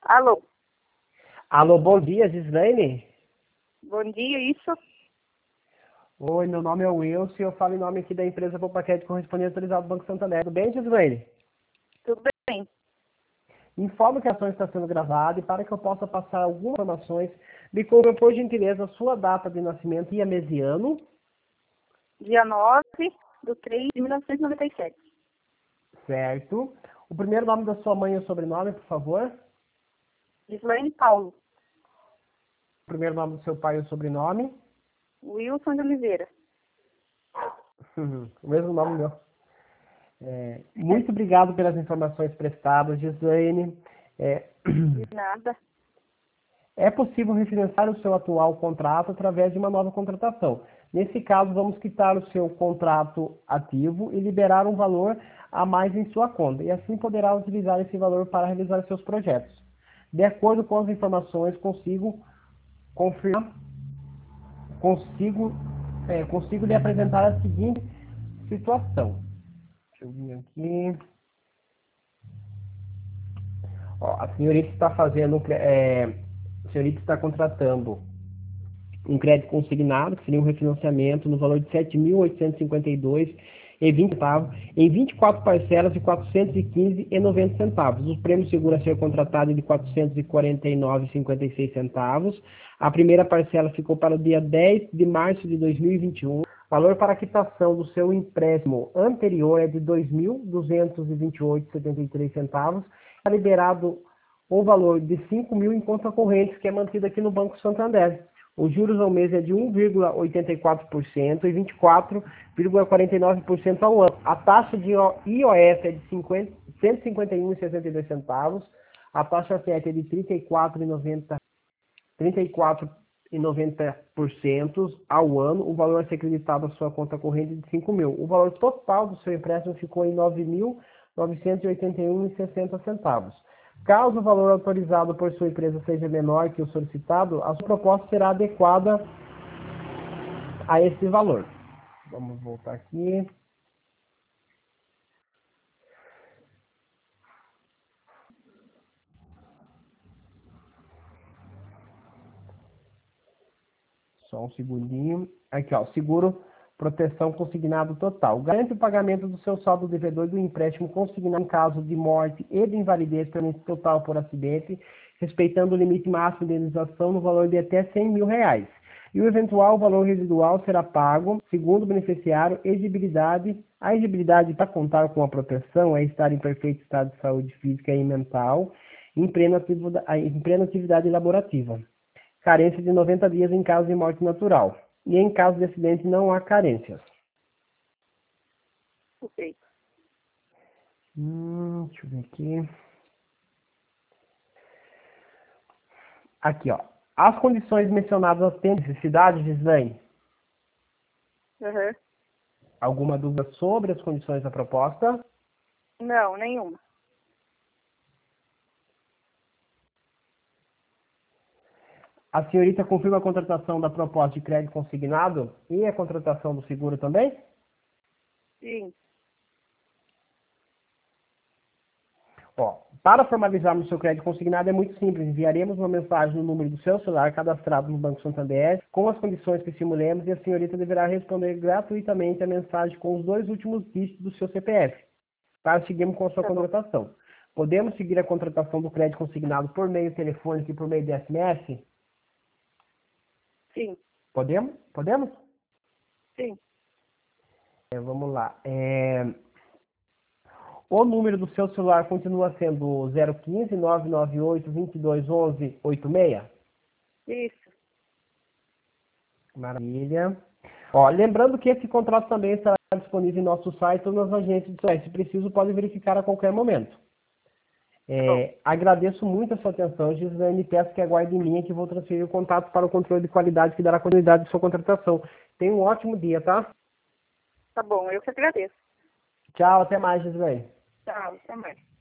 Alô, Alô, bom dia, Gislaine. bom dia, isso? Oi, meu nome é Wilson e eu falo em nome aqui da empresa Poupaquete Correspondente Autorizado do Banco Santander. Tudo bem, Gislaine? Tudo bem? Informo que a ação está sendo gravada e para que eu possa passar algumas informações, me confirme, por gentileza, a sua data de nascimento e a mês e ano. Dia 9/3/1997. Certo. O primeiro nome da sua mãe e o sobrenome, por favor. Gislaine Paulo, O primeiro nome do seu pai e o sobrenome. Wilson de Oliveira. O mesmo nome meu. Muito obrigado pelas informações prestadas, Gislaine. De nada. É possível refinanciar o seu atual contrato através de uma nova contratação. Nesse caso, vamos quitar o seu contrato ativo e liberar um valor a mais em sua conta, e assim poderá utilizar esse valor para realizar seus projetos. De acordo com as informações, consigo confirmar, consigo lhe apresentar a seguinte situação. Deixa eu vir aqui. Ó, a senhorita está a senhorita está contratando um crédito consignado, que seria um refinanciamento no valor de R$ 7.852,20 em 24 parcelas de R$ 415,90. O prêmio seguro a ser contratado é de R$ 449,56. A primeira parcela ficou para o dia 10 de março de 2021. O valor para a quitação do seu empréstimo anterior é de R$ 2.228,73. Está liberado o valor de R$ 5.000 em conta corrente, que é mantido aqui no Banco Santander. Os juros ao mês é de 1,84% e 24,49% ao ano. A taxa de IOF é de 151,62 centavos. A taxa FET é de 34,90% ao ano. O valor a ser acreditado à sua conta corrente é de 5.000. O valor total do seu empréstimo ficou em 9.981,60 centavos. Caso o valor autorizado por sua empresa seja menor que o solicitado, a sua proposta será adequada a esse valor. Vamos voltar aqui. Só um segundinho. Aqui, ó, seguro proteção consignado total. Garante o pagamento do seu saldo devedor do empréstimo consignado em caso de morte e de invalidez permanente total por acidente, respeitando o limite máximo de indenização no valor de até R$ 100.000. E o eventual valor residual será pago, segundo o beneficiário, exigibilidade. A exigibilidade para contar com a proteção é estar em perfeito estado de saúde física e mental, em plena atividade laborativa. Carência de 90 dias em caso de morte natural. E em caso de acidente não há carências. Ok. Deixa eu ver aqui. Aqui, ó. As condições mencionadas têm necessidade, Gislaine? Uhum. Alguma dúvida sobre as condições da proposta? Não, nenhuma. A senhorita confirma a contratação da proposta de crédito consignado e a contratação do seguro também? Sim. Ó, para formalizarmos o seu crédito consignado é muito simples. Enviaremos uma mensagem no número do seu celular cadastrado no Banco Santander com as condições que simulemos e a senhorita deverá responder gratuitamente a mensagem com os 2 últimos dígitos do seu CPF para seguirmos com a sua Tá bom. contratação. Podemos seguir a contratação do crédito consignado por meio telefônico e por meio de SMS? Sim. Podemos? Podemos? Sim. Vamos lá. O número do seu celular continua sendo 015 998 22 11 86? Isso. Maravilha. Ó, lembrando que esse contrato também estará disponível em nosso site ou nas agências de sociais. Se preciso, pode verificar a qualquer momento. Tá bom. Agradeço muito a sua atenção, Gislaine, e peço que aguarde em linha que vou transferir o contato para o controle de qualidade que dará continuidade à sua contratação. Tenha um ótimo dia, tá? Tá bom, eu que agradeço. Tchau, até mais, Gislaine. Tchau, até mais.